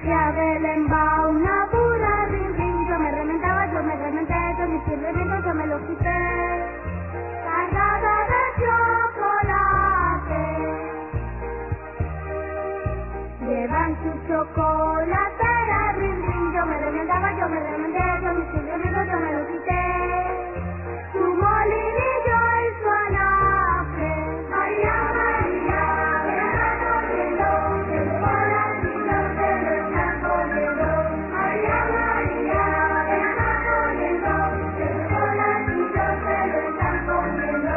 hacia Belén va una burra, rin, rin. Yo me reventé, con mis pies revientos yo me lo quité. Cargada de chocolate, llevan su chocolatera, rin, rin. Yo me reventé, con mis pies revientos yo me lo quité. Su molinillo y su anafre, María, María, me está corriendo, el corazoncito se lo está corriendo. María, María, me está corriendo, el corazoncito se lo está corriendo.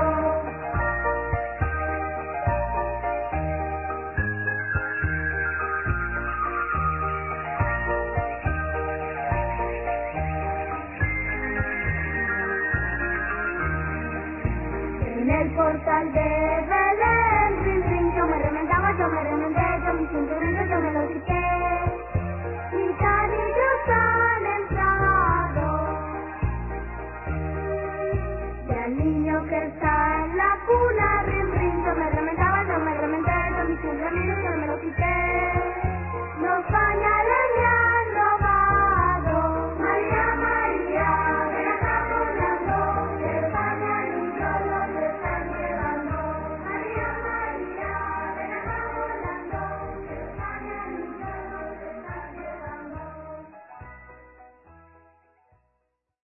En el portal de Belén, rin, rin. Yo me reventé, con mis cinturones yo me lo quité. Gitanillos han entrado, y al niño que está en la cuna, rin,